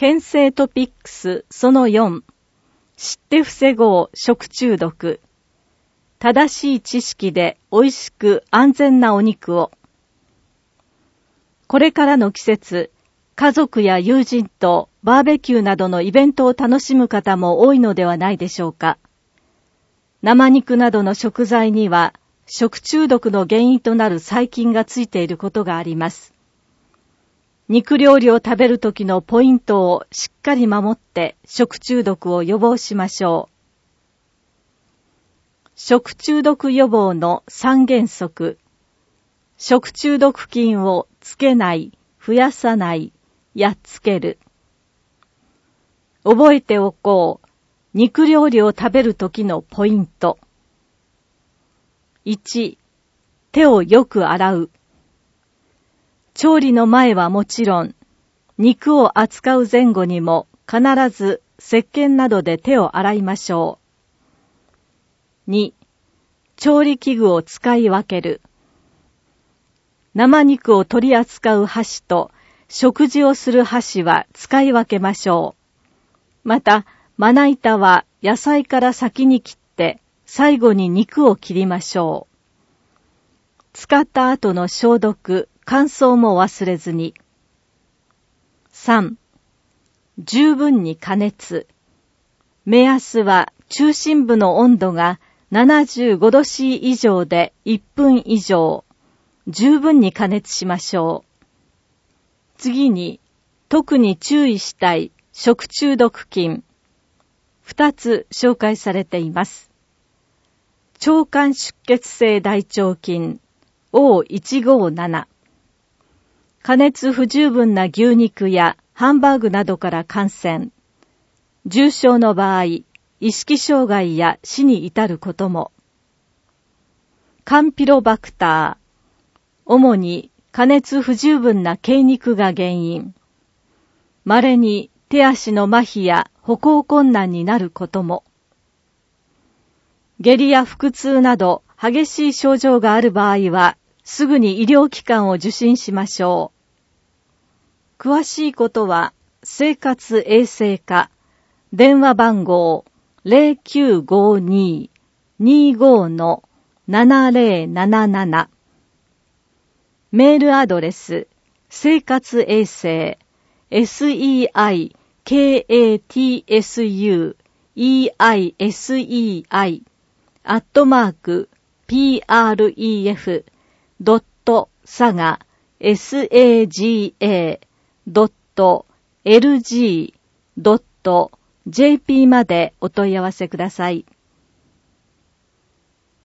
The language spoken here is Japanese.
検制トピックスその4、知って防ごう食中毒。正しい知識で美味しく安全なお肉を。これからの季節、家族や友人とバーベキューなどのイベントを楽しむ方も多いのではないでしょうか。生肉などの食材には食中毒の原因となる細菌がついていることがあります。肉料理を食べるときのポイントをしっかり守って食中毒を予防しましょう。食中毒予防の3原則。食中毒菌をつけない、増やさない、やっつける。覚えておこう。肉料理を食べるときのポイント。1、手をよく洗う。調理の前はもちろん、肉を扱う前後にも必ず石鹸などで手を洗いましょう。2、調理器具を使い分ける。生肉を取り扱う箸と食事をする箸は使い分けましょう。また、まな板は野菜から先に切って最後に肉を切りましょう。使った後の消毒、乾燥も忘れずに。3、十分に加熱。目安は中心部の温度が75度 C 以上で1分以上。十分に加熱しましょう。次に、特に注意したい食中毒菌。2つ紹介されています。腸管出血性大腸菌 O157。加熱不十分な牛肉やハンバーグなどから感染。重症の場合、意識障害や死に至ることも。カンピロバクター。主に加熱不十分な鶏肉が原因。稀に手足の麻痺や歩行困難になることも。下痢や腹痛など激しい症状がある場合は、すぐに医療機関を受診しましょう。詳しいことは、生活衛生課、電話番号 0952-25-7077、メールアドレス、生活衛生、seikatsui@pref.saga.lg.jp までお問い合わせください。